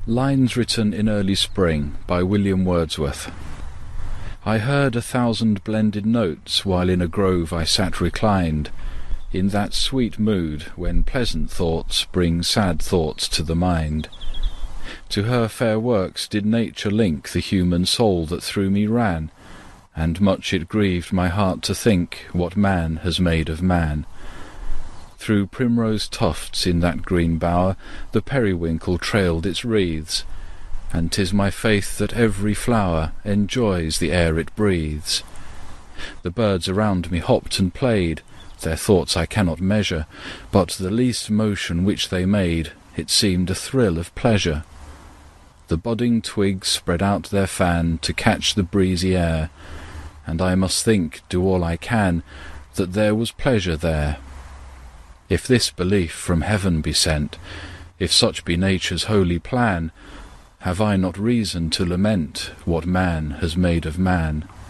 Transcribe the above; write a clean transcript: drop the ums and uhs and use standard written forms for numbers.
Lines written in early spring by William Wordsworth. I heard 1,000 blended notes while in a grove I sat reclined, in that sweet mood when pleasant thoughts bring sad thoughts to the mind. To her fair works did nature link the human soul that through me ran, and much it grieved my heart to think what man has made of man. Through primrose tufts in that green bower the periwinkle trailed its wreaths, and 'tis my faith that every flower enjoys the air it breathes. The birds around me hopped and played, their thoughts I cannot measure, but the least motion which they made, it seemed a thrill of pleasure. The budding twigs spread out their fan to catch the breezy air, and I must think, do all I can, that there was pleasure there. If this belief from heaven be sent, if such be nature's holy plan, have I not reason to lament what man has made of man?